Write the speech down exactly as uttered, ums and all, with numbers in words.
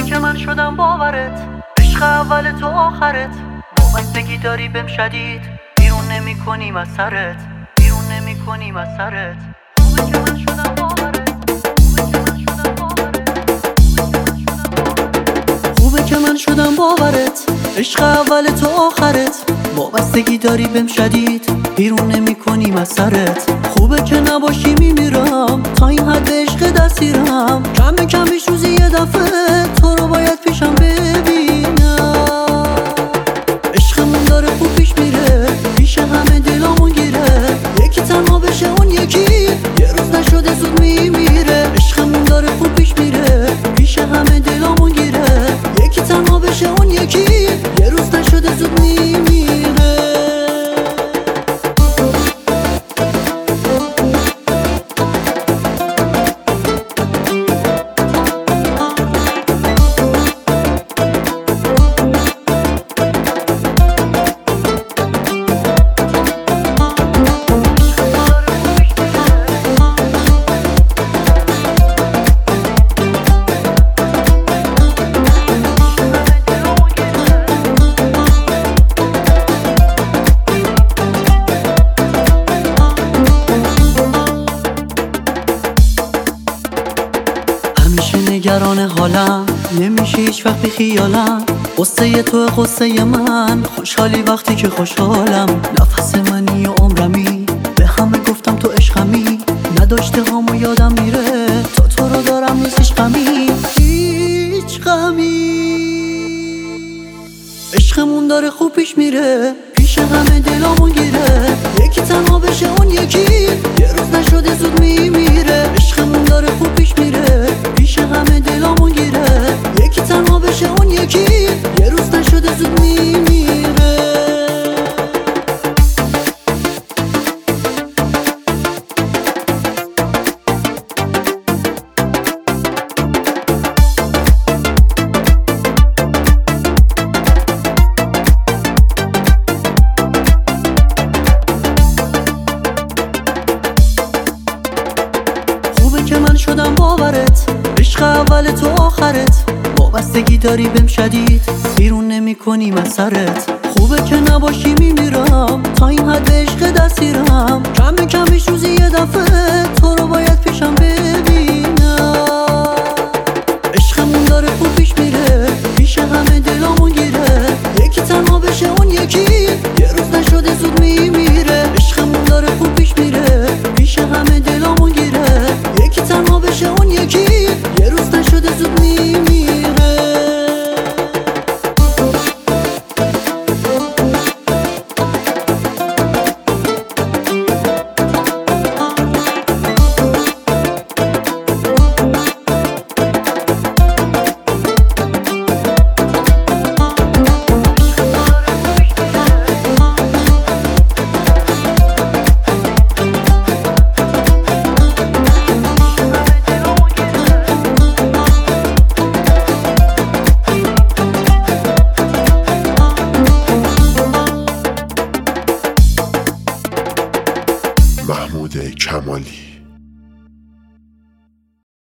که من شدم باورت، عشق اول تو آخرت. وابستگی داری بهم شدید، بیرون نمی کنیم از سرت، بیرون نمی کنیم از سرت. خوبه که من شدم باورت، خوبه که من شدم باورت، عشق اول تو آخرت. وابستگی داری بهم شدید، بیرون نمی کنیم از سرت. خوبه که نباشی میمیرم، تا این حد عشق دستیرم. کم به کم بیش روزی یه دفعه تو رو باید پیشم ببینم. عشقمون داره خوب پیش میره، پیش همه دلامون گیره. یکی تنها بشه اون یکی یه روز نشده زود میمیره. عشقمون داره خوب پیش میره، پیش همه دلامون گیره. یکی تنها بشه اون یکی یه روز نشده زود میمیره. همیشه نگران حالم، نمیشه هیچ وقت بی خیالم. قصه تو قصه من، خوشحالی وقتی که خوشحالم. نفس منی و عمرمی، به همه گفتم تو عشقمی. نداشته هامو یادم میره، تا تو رو دارم نیست هیچ غمی، هیچ غمی. عشقمون داره خوب پیش میره، پیش همه دلامون گیره. یکی تنها بشه اون یکی یه روز نشده زود میمیره. عشقمون داره خوب پیش میره، پیش همه دلامون گیره. یکی تنها بشه اون یکی یه روز نشده زود میمیره. که من شدم باورت، عشق اول تو آخرت. وابستگی داری بهم شدید، بیرون نمی کنیم از سرت. خوبه که نباشی میمیرم، تا این حد عشق دستیرم. کم به کم بیش روزی یه دفعه تو رو باید پیشم ببینم. عشقمون داره خوب پیش میره، پیش همه دلامون گیره. یکی تنها بشه اون یکی یه روز نشده زود میمیره. عشقمون داره خوب پیش میره، پیش همه دلامون گیره. یکی تنها بشه اون یکی یه روز نشده زود میمیره. محمود کمالی.